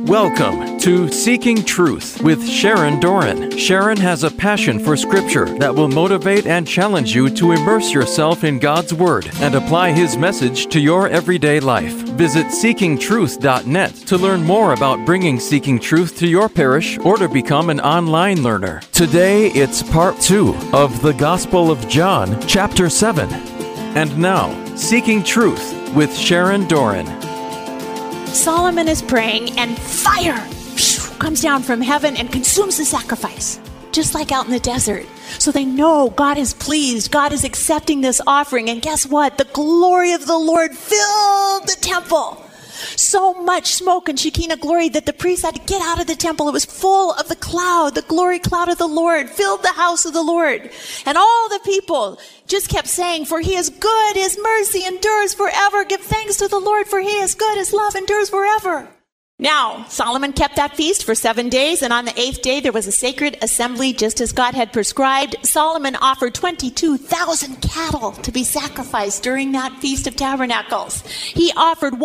Welcome to Seeking Truth with Sharon Doran. Sharon has a passion for Scripture that will motivate and challenge you to immerse yourself in God's Word and apply His message to your everyday life. Visit seekingtruth.net to learn more about bringing Seeking Truth to your parish or to become an online learner. Today, it's part 2 of the Gospel of John, chapter 7. And now, Seeking Truth with Sharon Doran. Solomon is praying and fire comes down from heaven and consumes the sacrifice, just like out in the desert. So they know God is pleased. God is accepting this offering. And guess what? The glory of the Lord filled the temple. So much smoke and Shekinah glory that the priests had to get out of the temple. It was full of the cloud, the glory cloud of the Lord, filled the house of the Lord. And all the people just kept saying, "For He is good, His mercy endures forever. Give thanks to the Lord, for He is good, His love endures forever." Now, Solomon kept that feast for 7 days, and on the 8th day there was a sacred assembly, just as God had prescribed. Solomon offered 22,000 cattle to be sacrificed during that Feast of Tabernacles. He offered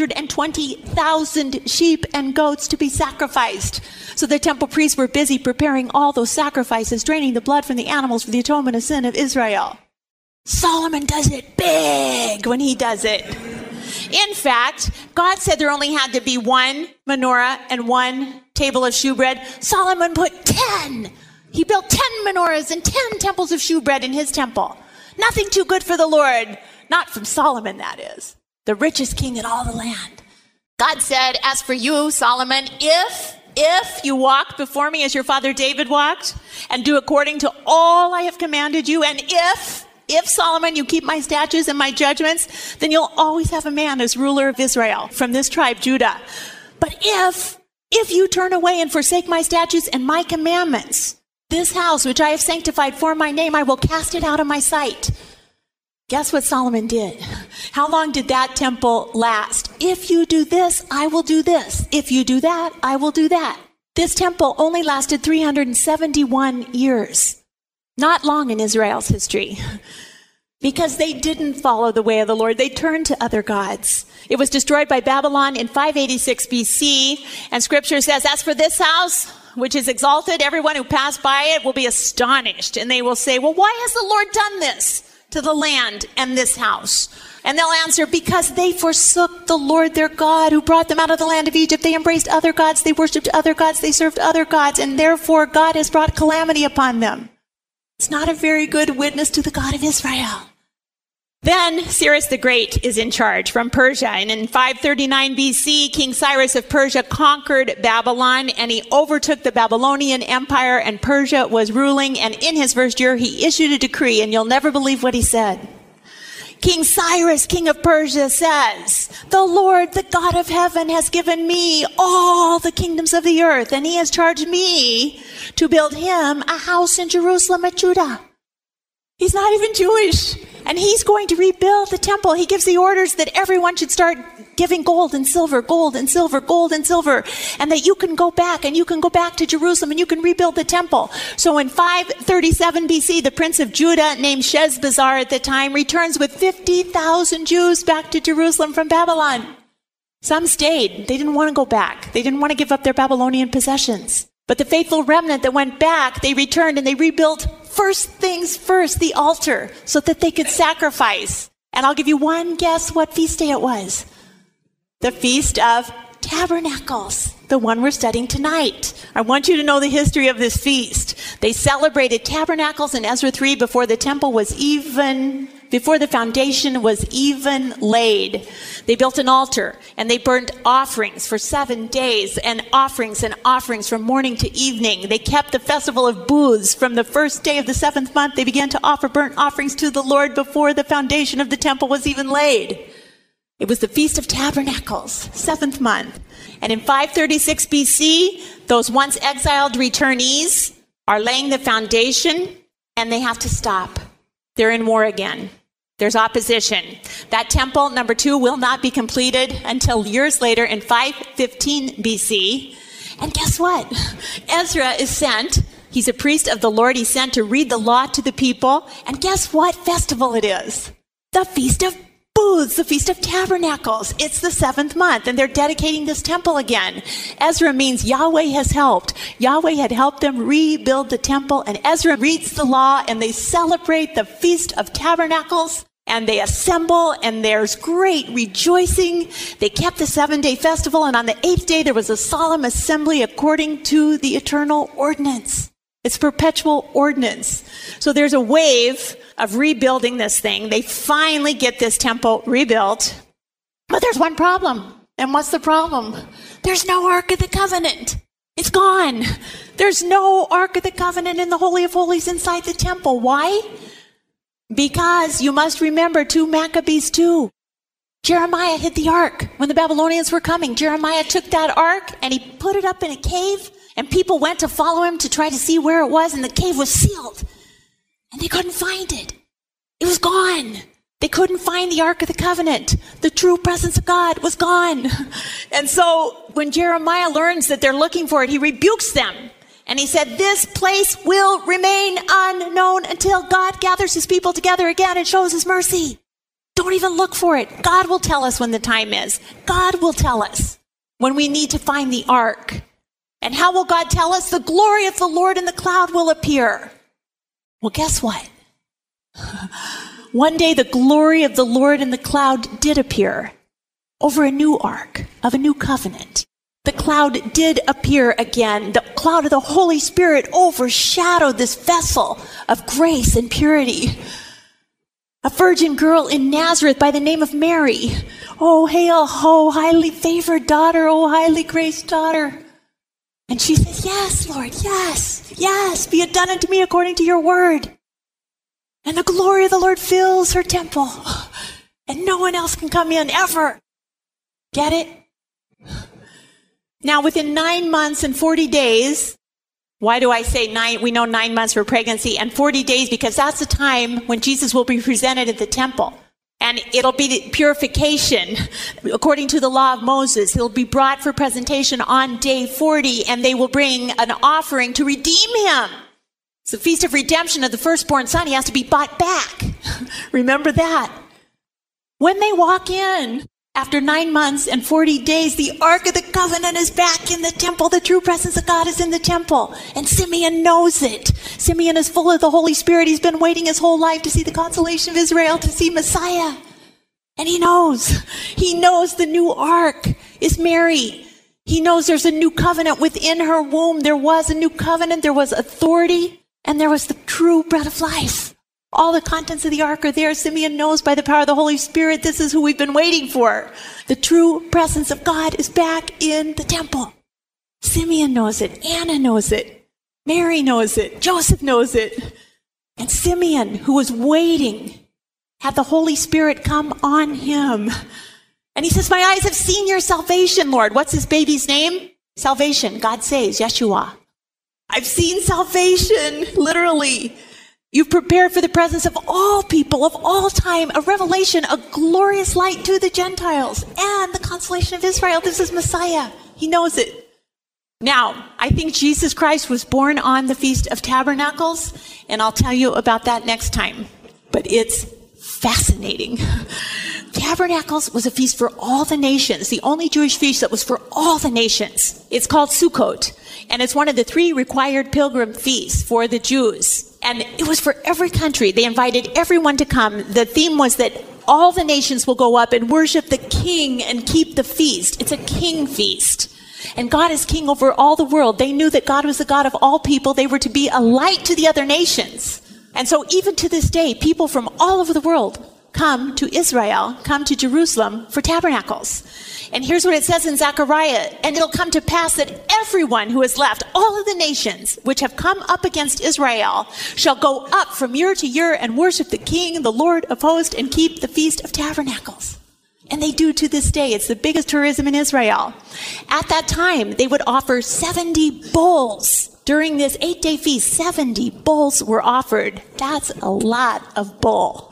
120,000 sheep and goats to be sacrificed. So the temple priests were busy preparing all those sacrifices, draining the blood from the animals for the atonement of sin of Israel. Solomon does it big when he does it. In fact, God said there only had to be one menorah and one table of shewbread. Solomon put 10. He built 10 menorahs and 10 temples of shewbread in his temple. Nothing too good for the Lord. Not from Solomon, that is. The richest king in all the land. God said, "As for you, Solomon, if you walk before me as your father David walked, and do according to all I have commanded you, and if Solomon, you keep my statutes and my judgments, then you'll always have a man as ruler of Israel from this tribe, Judah. But if you turn away and forsake my statutes and my commandments, this house which I have sanctified for my name, I will cast it out of my sight." Guess what Solomon did? How long did that temple last? If you do this, I will do this. If you do that, I will do that. This temple only lasted 371 years. Not long in Israel's history, because they didn't follow the way of the Lord. They turned to other gods. It was destroyed by Babylon in 586 BC, and Scripture says, "As for this house, which is exalted, everyone who passed by it will be astonished, and they will say, 'Well, why has the Lord done this to the land and this house?' And they'll answer, 'Because they forsook the Lord their God who brought them out of the land of Egypt. They embraced other gods, they worshipped other gods, they served other gods, and therefore God has brought calamity upon them.'" It's not a very good witness to the God of Israel. Then Cyrus the Great is in charge from Persia. And in 539 BC, King Cyrus of Persia conquered Babylon, and he overtook the Babylonian Empire, and Persia was ruling. And in his first year, he issued a decree, and you'll never believe what he said. King Cyrus, king of Persia, says, "The Lord, the God of heaven, has given me all the kingdoms of the earth, and he has charged me to build him a house in Jerusalem at Judah." He's not even Jewish, and he's going to rebuild the temple. He gives the orders that everyone should start giving gold and silver, gold and silver, gold and silver, and that you can go back to Jerusalem and you can rebuild the temple. So in 537 BC, the prince of Judah, named Sheshbazzar at the time, returns with 50,000 Jews back to Jerusalem from Babylon. Some stayed. They didn't want to go back. They didn't want to give up their Babylonian possessions. But the faithful remnant that went back, they returned and they rebuilt, first things first, the altar, so that they could sacrifice. And I'll give you one guess what feast day it was. The Feast of Tabernacles, the one we're studying tonight. I want you to know the history of this feast. They celebrated tabernacles in Ezra 3 before the foundation was even laid. They built an altar and they burned offerings for 7 days, and offerings from morning to evening. They kept the festival of booths from the first day of the 7th month. They began to offer burnt offerings to the Lord before the foundation of the temple was even laid. It was the Feast of Tabernacles, 7th month. And in 536 BC, those once exiled returnees are laying the foundation, and they have to stop. They're in war again. There's opposition. That temple, number 2, will not be completed until years later in 515 BC. And guess what? Ezra is sent. He's a priest of the Lord. He's sent to read the law to the people. And guess what festival it is? The Feast of includes the Feast of Tabernacles. It's the 7th month, and they're dedicating this temple again. Ezra means Yahweh has helped. Yahweh had helped them rebuild the temple, and Ezra reads the law, and they celebrate the Feast of Tabernacles, and they assemble, and there's great rejoicing. They kept the 7-day festival, and on the 8th day, there was a solemn assembly according to the eternal ordinance. It's perpetual ordinance. So there's a wave of rebuilding this thing. They finally get this temple rebuilt. But there's one problem. And what's the problem? There's no Ark of the Covenant. It's gone. There's no Ark of the Covenant in the Holy of Holies inside the temple. Why? Because you must remember 2 Maccabees 2. Jeremiah hid the Ark when the Babylonians were coming. Jeremiah took that Ark and he put it up in a cave. And people went to follow him to try to see where it was, and the cave was sealed. And they couldn't find it. It was gone. They couldn't find the Ark of the Covenant. The true presence of God was gone. And so when Jeremiah learns that they're looking for it, he rebukes them. And he said, this place will remain unknown until God gathers his people together again and shows his mercy. Don't even look for it. God will tell us when the time is. God will tell us when we need to find the Ark. And how will God tell us? The glory of the Lord in the cloud will appear. Well, guess what? One day the glory of the Lord in the cloud did appear over a new ark of a new covenant. The cloud did appear again. The cloud of the Holy Spirit overshadowed this vessel of grace and purity. A virgin girl in Nazareth by the name of Mary. Oh, hail, oh, highly favored daughter, oh, highly graced daughter. And she says, yes, Lord, yes, yes, be it done unto me according to your word. And the glory of the Lord fills her temple. And no one else can come in ever. Get it? Now, within 9 months and 40 days, why do I say 9? We know 9 months for pregnancy and 40 days because that's the time when Jesus will be presented at the temple. And it'll be the purification according to the law of Moses. He'll be brought for presentation on day 40, and they will bring an offering to redeem him. It's the Feast of Redemption of the firstborn son. He has to be bought back. Remember that. When they walk in, after 9 months and 40 days, the Ark of the Covenant is back in the temple. The true presence of God is in the temple. And Simeon knows it. Simeon is full of the Holy Spirit. He's been waiting his whole life to see the consolation of Israel, to see Messiah. And he knows. He knows the new Ark is Mary. He knows there's a new covenant within her womb. There was a new covenant. There was authority. And there was the true bread of life. All the contents of the ark are there. Simeon knows by the power of the Holy Spirit, this is who we've been waiting for. The true presence of God is back in the temple. Simeon knows it. Anna knows it. Mary knows it. Joseph knows it. And Simeon, who was waiting, had the Holy Spirit come on him. And he says, my eyes have seen your salvation, Lord. What's his baby's name? Salvation. God saves. Yeshua. I've seen salvation, literally. You've prepared for the presence of all people of all time, a revelation, a glorious light to the Gentiles, and the consolation of Israel. This is Messiah. He knows it. Now, I think Jesus Christ was born on the Feast of Tabernacles, and I'll tell you about that next time. But it's fascinating. Tabernacles was a feast for all the nations, the only Jewish feast that was for all the nations. It's called Sukkot, and it's one of the 3 required pilgrim feasts for the Jews. And it was for every country. They invited everyone to come. The theme was that all the nations will go up and worship the king and keep the feast. It's a king feast. And God is king over all the world. They knew that God was the God of all people. They were to be a light to the other nations. And so even to this day, people from all over the world come to Israel, come to Jerusalem for tabernacles. And here's what it says in Zechariah. And it'll come to pass that everyone who has left, all of the nations which have come up against Israel, shall go up from year to year and worship the King, the Lord of hosts, and keep the Feast of Tabernacles. And they do to this day. It's the biggest tourism in Israel. At that time, they would offer 70 bulls. During this 8-day feast, 70 bulls were offered. That's a lot of bull.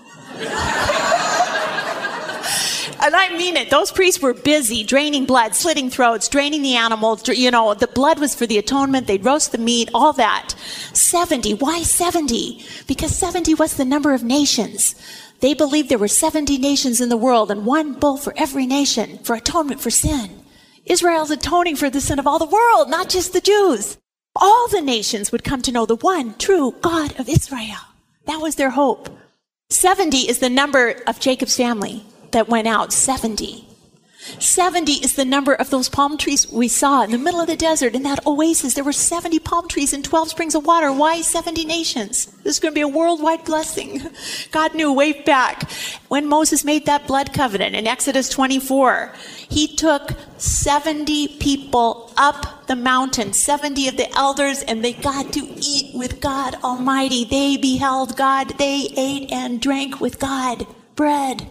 And I mean it. Those priests were busy draining blood, slitting throats, draining the animals. You know, the blood was for the atonement. They'd roast the meat, all that. 70. Why 70? Because 70 was the number of nations They believed there were 70 nations in the world and one bull for every nation for atonement for sin. Israel's atoning for the sin of all the world, not just the Jews. All the nations would come to know the one true God of Israel. That was their hope. 70 is the number of Jacob's family that went out, 70. 70 is the number of those palm trees we saw in the middle of the desert in that oasis. There were 70 palm trees and 12 springs of water. Why 70 nations? This is going to be a worldwide blessing. God knew way back when Moses made that blood covenant in Exodus 24. He took 70 people up the mountain, 70 of the elders, and they got to eat with God Almighty. They beheld God. They ate and drank with God bread.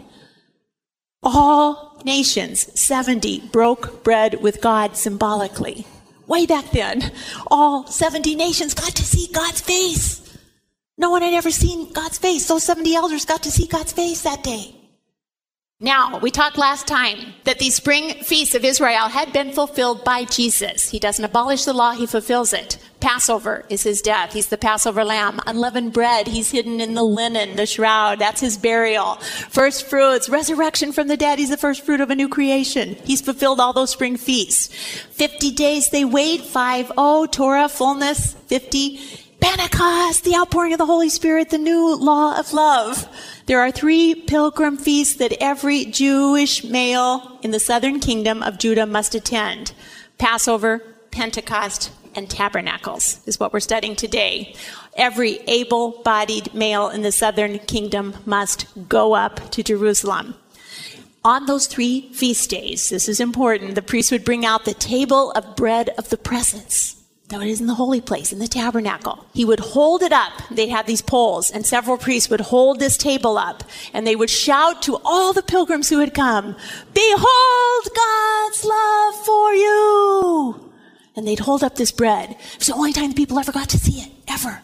All nations, 70, broke bread with God symbolically. Way back then, all 70 nations got to see God's face. No one had ever seen God's face. Those 70 elders got to see God's face that day. Now, we talked last time that these spring feasts of Israel had been fulfilled by Jesus. He doesn't abolish the law, he fulfills it. Passover is his death. He's the Passover lamb. Unleavened bread, he's hidden in the linen, the shroud. That's his burial. First fruits, resurrection from the dead. He's the first fruit of a new creation. He's fulfilled all those spring feasts. 50 days they wait. 50, Torah, fullness. 50, Pentecost, the outpouring of the Holy Spirit, the new law of love. There are 3 pilgrim feasts that every Jewish male in the southern kingdom of Judah must attend. Passover, Pentecost, and Tabernacles is what we're studying today. Every able-bodied male in the southern kingdom must go up to Jerusalem. On those 3 feast days, this is important, the priest would bring out the table of bread of the presence. That is in the holy place, in the tabernacle. He would hold it up. They'd have these poles, and several priests would hold this table up, and they would shout to all the pilgrims who had come, "Behold God's love for you!" And they'd hold up this bread. It's the only time people ever got to see it, ever.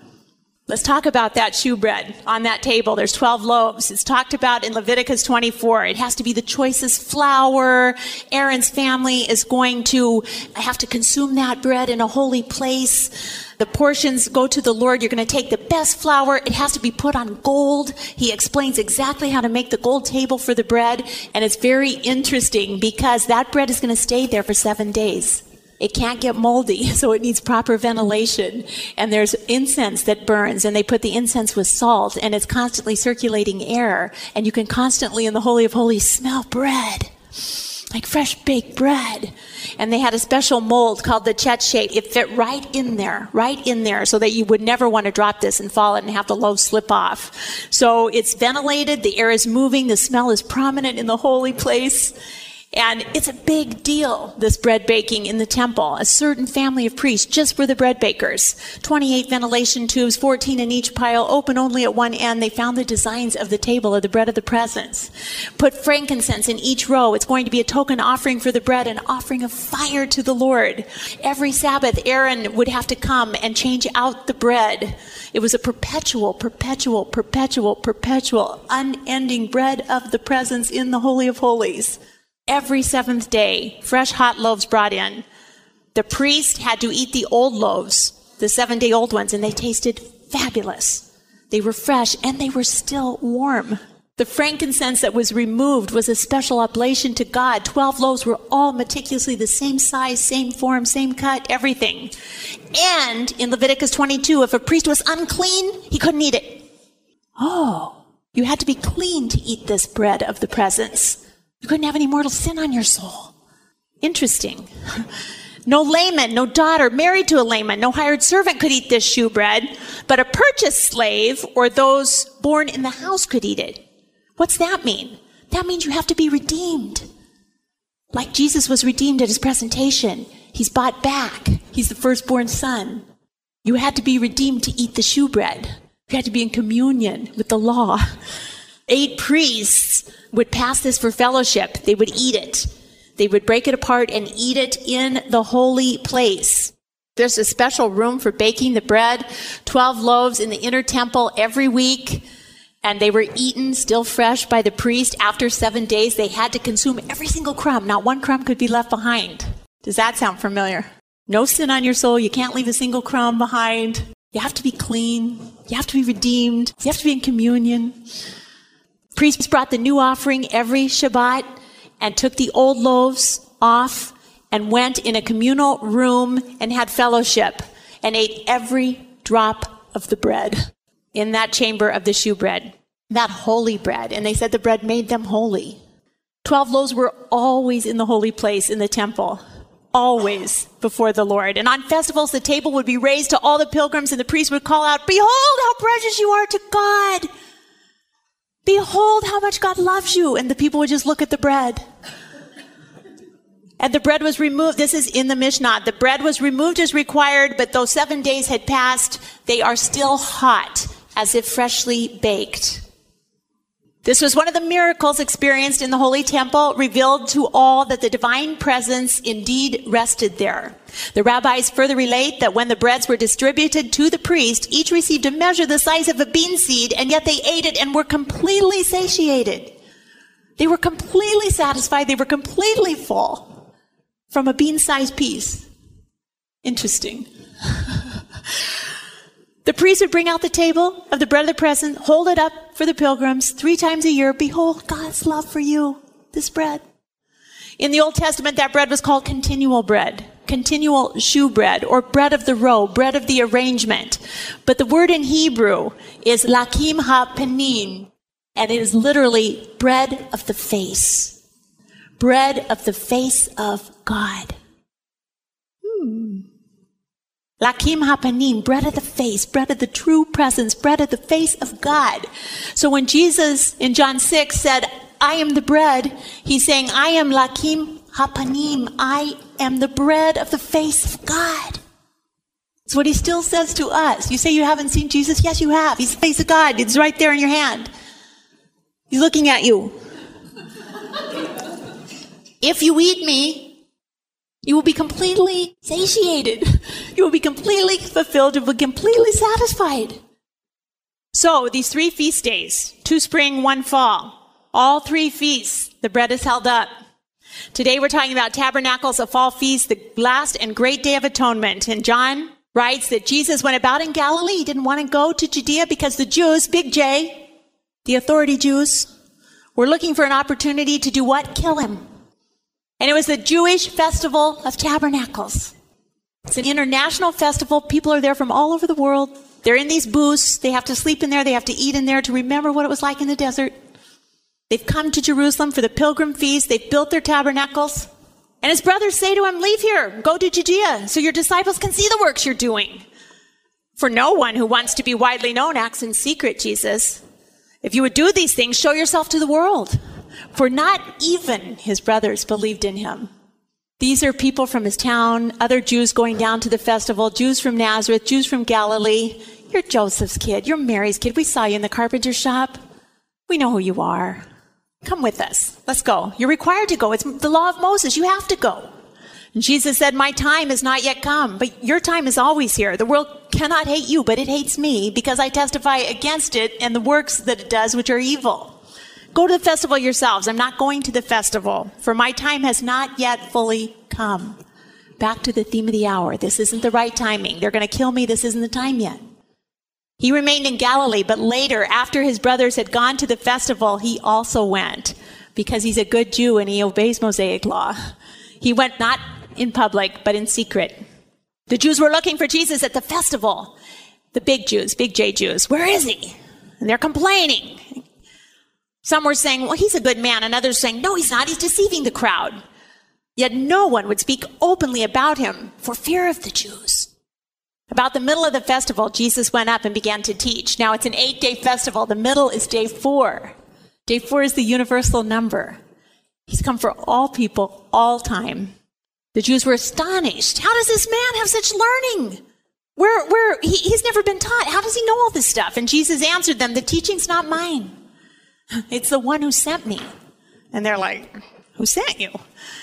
Let's talk about that shewbread on that table. There's 12 loaves. It's talked about in Leviticus 24. It has to be the choicest flour. Aaron's family is going to have to consume that bread in a holy place. The portions go to the Lord. You're going to take the best flour. It has to be put on gold. He explains exactly how to make the gold table for the bread. And it's very interesting because that bread is going to stay there for 7 days. It can't get moldy, so it needs proper ventilation. And there's incense that burns, and they put the incense with salt, and it's constantly circulating air. And you can constantly, in the Holy of Holies, smell bread, like fresh baked bread. And they had a special mold called the chet shape. It fit right in there, so that you would never want to drop this and fall and have the loaf slip off. So it's ventilated, the air is moving, the smell is prominent in the holy place. And it's a big deal, this bread baking in the temple. A certain family of priests just were the bread bakers. 28 ventilation tubes, 14 in each pile, open only at one end. They found the designs of the table of the bread of the presence. Put frankincense in each row. It's going to be a token offering for the bread, an offering of fire to the Lord. Every Sabbath, Aaron would have to come and change out the bread. It was a perpetual, unending bread of the presence in the Holy of Holies. Every 7th day, fresh hot loaves brought in. The priest had to eat the old loaves, the 7-day-old ones, and they tasted fabulous. They were fresh, and they were still warm. The frankincense that was removed was a special oblation to God. 12 loaves were all meticulously the same size, same form, same cut, everything. And in Leviticus 22, if a priest was unclean, he couldn't eat it. Oh, you had to be clean to eat this bread of the presence. You couldn't have any mortal sin on your soul. Interesting. No layman, no daughter married to a layman, no hired servant could eat this shewbread, but a purchased slave or those born in the house could eat it. What's that mean? That means you have to be redeemed. Like Jesus was redeemed at his presentation. He's bought back. He's the firstborn son. You had to be redeemed to eat the shewbread. You had to be in communion with the law. 8 priests would pass this for fellowship. They would eat it. They would break it apart and eat it in the holy place. There's a special room for baking the bread, 12 loaves in the inner temple every week, and they were eaten still fresh by the priest. After 7 days, they had to consume every single crumb. Not one crumb could be left behind. Does that sound familiar? No sin on your soul. You can't leave a single crumb behind. You have to be clean. You have to be redeemed. You have to be in communion. Priests brought the new offering every Shabbat and took the old loaves off and went in a communal room and had fellowship and ate every drop of the bread in that chamber of the shewbread, that holy bread. And they said the bread made them holy. 12 loaves were always in the holy place in the temple, always before the Lord. And on festivals, the table would be raised to all the pilgrims, and the priest would call out, "Behold how precious you are to God. Behold how much God loves you." And the people would just look at the bread. And the bread was removed. This is in the Mishnah. The bread was removed as required, but though 7 days had passed, they are still hot, as if freshly baked. This was one of the miracles experienced in the Holy Temple, revealed to all that the divine presence indeed rested there. The rabbis further relate that when the breads were distributed to the priest, each received a measure the size of a bean seed, and yet they ate it and were completely satiated. They were completely satisfied. They were completely full from a bean-sized piece. Interesting. The priest would bring out the table of the bread of the presence, hold it up for the pilgrims 3 times a year. Behold God's love for you, this bread. In the Old Testament, that bread was called continual bread, continual shewbread, or bread of the row, bread of the arrangement. But the word in Hebrew is lakim ha-panim, and it is literally bread of the face. Bread of the face of God. Lakim hapanim, bread of the face, bread of the true presence, bread of the face of God. So when Jesus in John 6 said, "I am the bread," he's saying, "I am lakim hapanim. I am the bread of the face of God." It's what he still says to us. You say you haven't seen Jesus? Yes, you have. He's the face of God. It's right there in your hand. He's looking at you. If you eat me, you will be completely satiated. You will be completely fulfilled. You will be completely satisfied. So these 3 feast days, 2 spring, 1 fall, all 3 feasts, the bread is held up. Today we're talking about Tabernacles, a fall feast, the last and great day of atonement. And John writes that Jesus went about in Galilee. He didn't want to go to Judea because the Jews, big J, the authority Jews, were looking for an opportunity to do what? Kill him. And it was the Jewish Festival of Tabernacles. It's an international festival. People are there from all over the world. They're in these booths. They have to sleep in there. They have to eat in there to remember what it was like in the desert. They've come to Jerusalem for the pilgrim feast. They've built their tabernacles. And his brothers say to him, "Leave here, go to Judea, so your disciples can see the works you're doing. For no one who wants to be widely known acts in secret, Jesus. If you would do these things, show yourself to the world." For not even his brothers believed in him. These are people from his town, other Jews going down to the festival, Jews from Nazareth, Jews from Galilee. "You're Joseph's kid. You're Mary's kid. We saw you in the carpenter shop. We know who you are. Come with us. Let's go. You're required to go. It's the law of Moses. You have to go." And Jesus said, "My time has not yet come, but your time is always here. The world cannot hate you, but it hates me because I testify against it and the works that it does, which are evil. Go to the festival yourselves. I'm not going to the festival, for my time has not yet fully come." Back to the theme of the hour. This isn't the right timing. They're going to kill me. This isn't the time yet. He remained in Galilee, but later, after his brothers had gone to the festival, he also went, because he's a good Jew and he obeys Mosaic law. He went not in public, but in secret. The Jews were looking for Jesus at the festival. The big Jews, big J Jews. Where is he? And they're complaining. Some were saying, "Well, he's a good man," and others saying, "No, he's not. He's deceiving the crowd." Yet no one would speak openly about him for fear of the Jews. About the middle of the festival, Jesus went up and began to teach. Now, it's an 8-day festival. The middle is day 4. Day 4 is the universal number. He's come for all people, all time. The Jews were astonished. How does this man have such learning? He's never been taught. How does he know all this stuff? And Jesus answered them, "The teaching's not mine. It's the one who sent me." And they're like, "Who sent you?"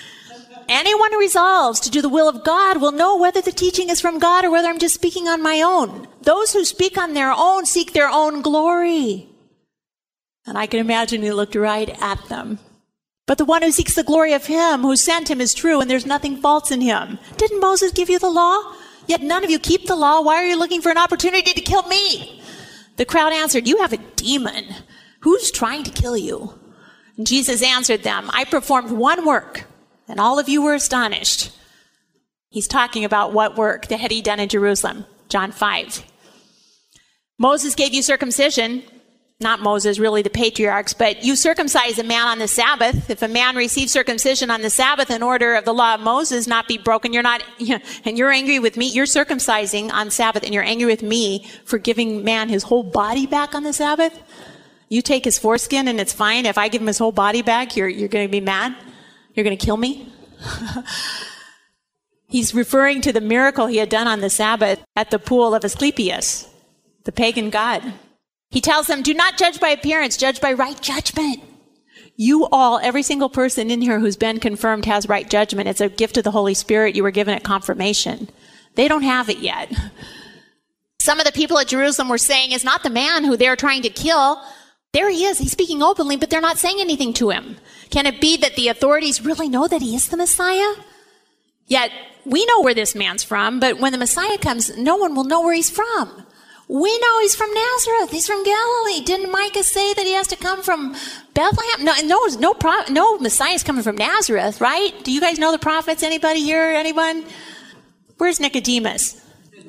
Anyone who resolves to do the will of God will know whether the teaching is from God or whether I'm just speaking on my own. Those who speak on their own seek their own glory. And I can imagine he looked right at them. But the one who seeks the glory of him who sent him is true, and there's nothing false in him. Didn't Moses give you the law? Yet none of you keep the law. Why are you looking for an opportunity to kill me? The crowd answered, "You have a demon. Who's trying to kill you? And Jesus answered them, I performed one work, and all of you were astonished. He's talking about what work that had he done in Jerusalem, John 5. Moses gave you circumcision. Not Moses, really the patriarchs, but you circumcise a man on the Sabbath. If a man receives circumcision on the Sabbath in order of the law of Moses not be broken, and you're angry with me, you're circumcising on Sabbath, and you're angry with me for giving man his whole body back on the Sabbath? You take his foreskin and it's fine. If I give him his whole body back, you're going to be mad? You're going to kill me? He's referring to the miracle he had done on the Sabbath at the pool of Asclepius, the pagan god. He tells them, do not judge by appearance, judge by right judgment. You all, every single person in here who's been confirmed has right judgment. It's a gift of the Holy Spirit you were given at confirmation. They don't have it yet. Some of the people at Jerusalem were saying, it's not the man who they're trying to kill. There he is. He's speaking openly, but they're not saying anything to him. Can it be that the authorities really know that he is the Messiah? Yet, we know where this man's from, but when the Messiah comes, no one will know where he's from. We know he's from Nazareth. He's from Galilee. Didn't Micah say that he has to come from Bethlehem? No Messiah's coming from Nazareth, right? Do you guys know the prophets? Anybody here? Anyone? Where's Nicodemus?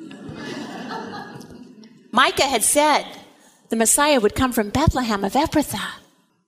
Micah had said the Messiah would come from Bethlehem of Ephrathah.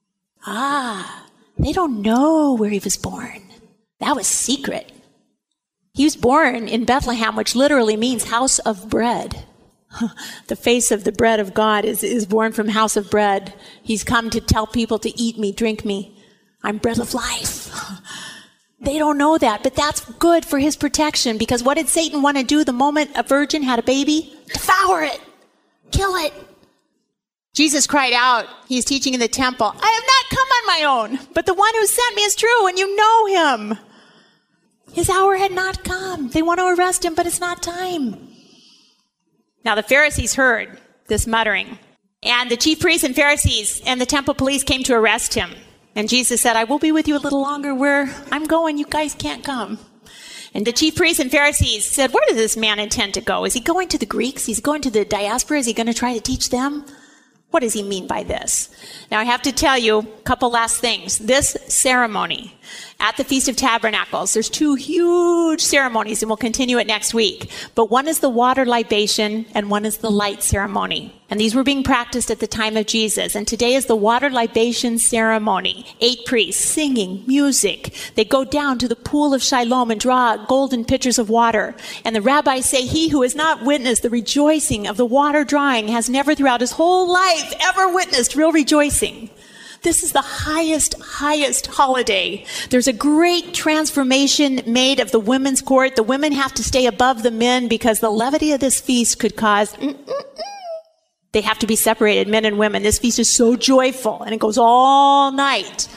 They don't know where he was born. That was secret. He was born in Bethlehem, which literally means house of bread. The face of the bread of God is born from house of bread. He's come to tell people to eat me, drink me. I'm bread of life. They don't know that, but that's good for his protection, because what did Satan want to do the moment a virgin had a baby? Devour it. Kill it. Jesus cried out. He's teaching in the temple. I have not come on my own, but the one who sent me is true, and you know him. His hour had not come. They want to arrest him, but it's not time. Now the Pharisees heard this muttering, and the chief priests and Pharisees and the temple police came to arrest him. And Jesus said, I will be with you a little longer. Where I'm going, you guys can't come. And the chief priests and Pharisees said, where does this man intend to go? Is he going to the Greeks? Is he going to the diaspora? Is he going to try to teach them? What does he mean by this? Now I have to tell you a couple last things. This ceremony at the Feast of Tabernacles, there's two huge ceremonies, and we'll continue it next week. But one is the water libation and one is the light ceremony. And these were being practiced at the time of Jesus. And today is the water libation ceremony. 8 priests singing, music. They go down to the pool of Siloam and draw golden pitchers of water. And the rabbis say, he who has not witnessed the rejoicing of the water drawing has never throughout his whole life ever witnessed real rejoicing. This is the highest holiday. There's a great transformation made of the women's court. The women have to stay above the men because the levity of this feast could cause... They have to be separated, men and women. This feast is so joyful, and it goes all night.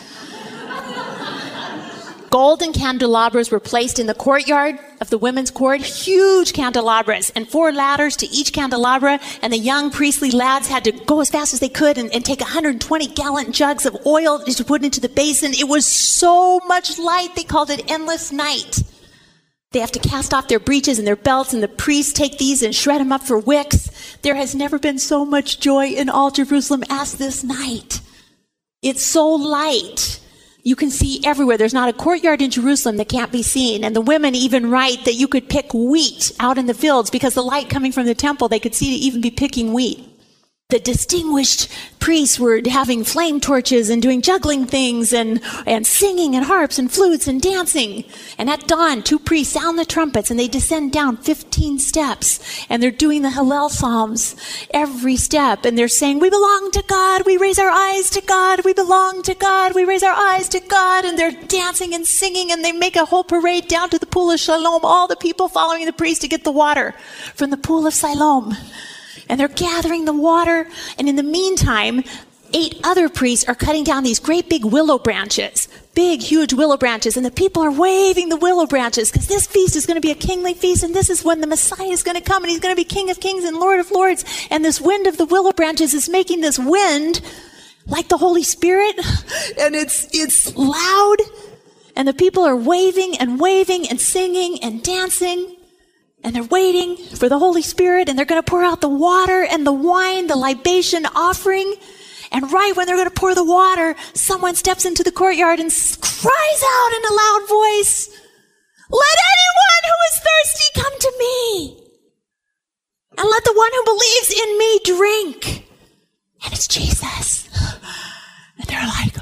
Golden candelabras were placed in the courtyard of the women's court, huge candelabras, and 4 ladders to each candelabra, and the young priestly lads had to go as fast as they could and take 120 gallon jugs of oil to put into the basin. It was so much light, they called it endless night. They have to cast off their breeches and their belts, and the priests take these and shred them up for wicks. There has never been so much joy in all Jerusalem as this night. It's so light. You can see everywhere. There's not a courtyard in Jerusalem that can't be seen. And the women even write that you could pick wheat out in the fields because the light coming from the temple, they could see to even be picking wheat. The distinguished priests were having flame torches and doing juggling things and singing and harps and flutes and dancing. And at dawn, 2 priests sound the trumpets and they descend down 15 steps. And they're doing the Hallel Psalms every step. And they're saying, we belong to God. We raise our eyes to God. We belong to God. We raise our eyes to God. And they're dancing and singing, and they make a whole parade down to the pool of Siloam. All the people following the priest to get the water from the pool of Siloam. And they're gathering the water. And in the meantime, 8 other priests are cutting down these great big willow branches. Big, huge willow branches. And the people are waving the willow branches because this feast is going to be a kingly feast. And this is when the Messiah is going to come. And he's going to be King of Kings and Lord of Lords. And this wind of the willow branches is making this wind like the Holy Spirit. And it's loud. And the people are waving and singing and dancing. And they're waiting for the Holy Spirit, and they're going to pour out the water and the wine, the libation offering. And right when they're going to pour the water, someone steps into the courtyard and cries out in a loud voice, "Let anyone who is thirsty come to me, and let the one who believes in me drink." And it's Jesus. And they're like,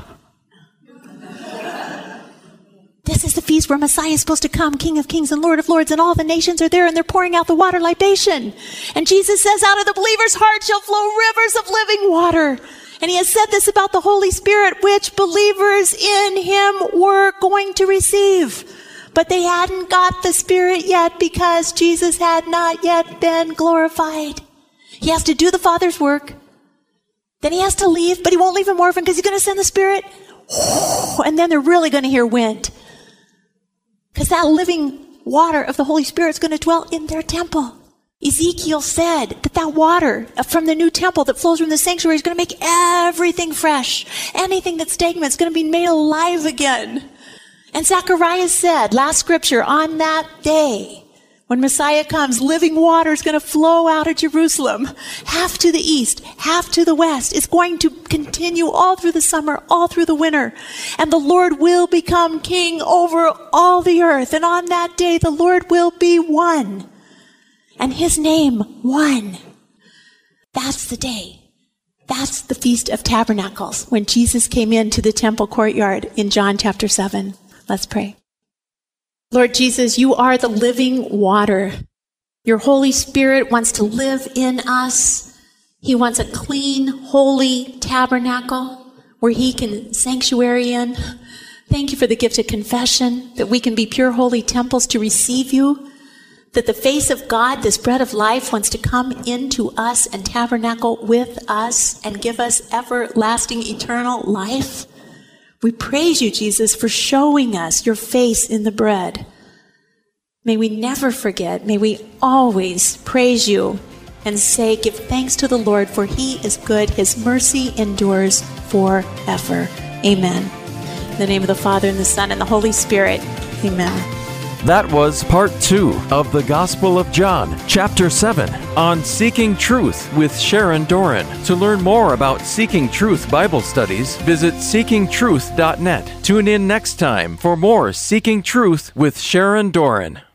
this is the feast where Messiah is supposed to come, King of kings and Lord of lords, and all the nations are there, and they're pouring out the water libation. And Jesus says, out of the believer's heart shall flow rivers of living water. And he has said this about the Holy Spirit, which believers in him were going to receive. But they hadn't got the Spirit yet because Jesus had not yet been glorified. He has to do the Father's work. Then he has to leave, but he won't leave him orphan because he's going to send the Spirit. And then they're really going to hear wind. Because that living water of the Holy Spirit is going to dwell in their temple. Ezekiel said that that water from the new temple that flows from the sanctuary is going to make everything fresh. Anything that's stagnant is going to be made alive again. And Zechariah said, last scripture, on that day, when Messiah comes, living water is going to flow out of Jerusalem, half to the east, half to the west. It's going to continue all through the summer, all through the winter. And the Lord will become king over all the earth. And on that day, the Lord will be one. And his name, One. That's the day. That's the Feast of Tabernacles, when Jesus came into the temple courtyard in John chapter 7. Let's pray. Lord Jesus, you are the living water. Your Holy Spirit wants to live in us. He wants a clean, holy tabernacle where he can sanctuary in. Thank you for the gift of confession, that we can be pure, holy temples to receive you, that the face of God, this bread of life, wants to come into us and tabernacle with us and give us everlasting, eternal life. We praise you, Jesus, for showing us your face in the bread. May we never forget. May we always praise you and say, give thanks to the Lord, for he is good. His mercy endures forever. Amen. In the name of the Father, and the Son, and the Holy Spirit. Amen. That was part 2 of the Gospel of John, chapter 7, on Seeking Truth with Sharon Doran. To learn more about Seeking Truth Bible studies, visit seekingtruth.net. Tune in next time for more Seeking Truth with Sharon Doran.